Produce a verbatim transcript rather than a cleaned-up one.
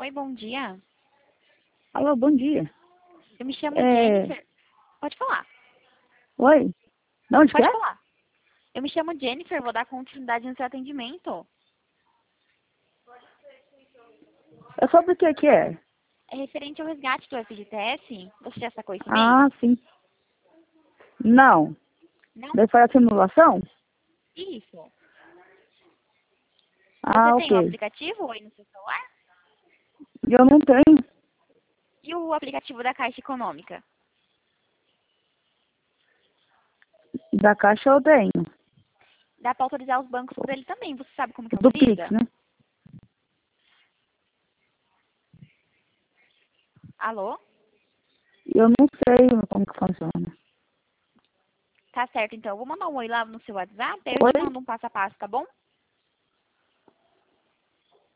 Oi, bom dia. Alô, bom dia. Eu me chamo É... Jennifer. Pode falar. Oi? De onde que Pode é? falar. Eu me chamo Jennifer, vou dar continuidade no seu atendimento. É sobre o que que é? É referente ao resgate do F G T S. Você já sacou esse mês? Ah, sim. Não. Não? Daí foi a simulação? Isso. Você Ah, tem o ok. aplicativo aí no seu celular? Eu não tenho. E o aplicativo da Caixa Econômica? Da Caixa eu tenho. Dá para autorizar os bancos por ele também. Você sabe como que Do Pix, autoriza? né? Alô? Eu não sei como que funciona. Tá certo, então. Eu vou mandar um oi lá no seu WhatsApp, aí eu te Oi? mando um passo a passo, tá bom?